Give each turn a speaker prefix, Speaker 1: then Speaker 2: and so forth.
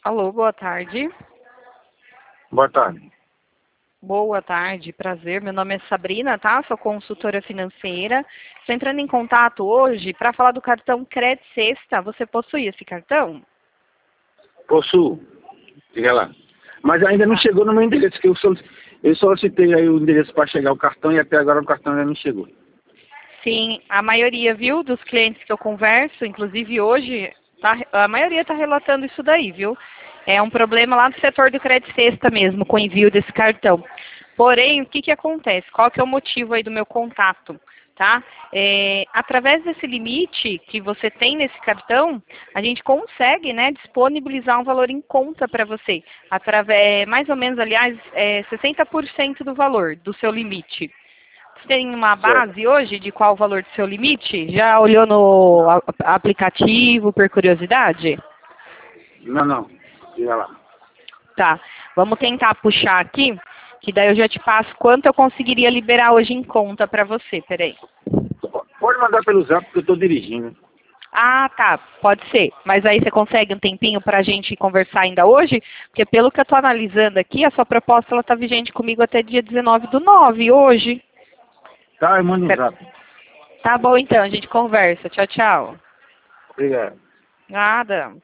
Speaker 1: Alô, boa tarde.
Speaker 2: Boa tarde.
Speaker 1: Boa tarde, prazer. Meu nome é Sabrina, tá? Sou consultora financeira. Estou entrando em contato hoje para falar do cartão Cred Sexta. Você possui esse cartão?
Speaker 2: Possuo. Diga lá. Mas ainda não chegou no meu endereço, que eu solicitei aí o endereço para chegar o cartão e até agora o cartão ainda não chegou.
Speaker 1: Sim, a maioria, viu, dos clientes que eu converso, inclusive hoje, a maioria está relatando isso daí, viu? É um problema lá do setor do Cred Sexta mesmo, com o envio desse cartão. Porém, o que acontece? Qual que é o motivo aí do meu contato? Tá? Através desse limite que você tem nesse cartão, a gente consegue, né, disponibilizar um valor em conta para você. Mais ou menos, aliás, 60% do valor do seu limite. Você tem uma
Speaker 2: Certo.
Speaker 1: base hoje de qual o valor do seu limite? Já olhou no aplicativo por curiosidade?
Speaker 2: Não. Diga lá.
Speaker 1: Tá. Vamos tentar puxar aqui, que daí eu já te passo quanto eu conseguiria liberar hoje em conta para você. Peraí.
Speaker 2: Pode mandar pelo zap porque eu estou dirigindo.
Speaker 1: Ah, tá. Pode ser. Mas aí você consegue um tempinho para a gente conversar ainda hoje? Porque pelo que eu estou analisando aqui, a sua proposta está vigente comigo até dia 19/9, hoje.
Speaker 2: Tá, eu mando no zap.
Speaker 1: Tá bom então, a gente conversa. Tchau, tchau.
Speaker 2: Obrigado.
Speaker 1: Nada.